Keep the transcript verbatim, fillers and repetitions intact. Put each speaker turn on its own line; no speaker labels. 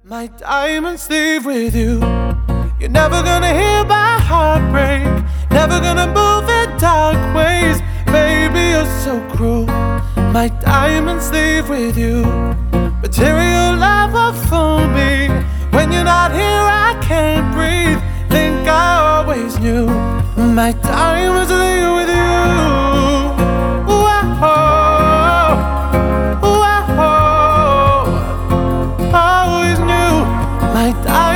My diamonds leave with you. You're never gonna hear my heart break, never gonna move in dark ways. Baby, you're so cruel. My diamonds leave with you. Material love will fool me. When you're not here, I can't breathe. Think I always knew. My diamonds leave with you. Whoa, whoa, always knew. My diamonds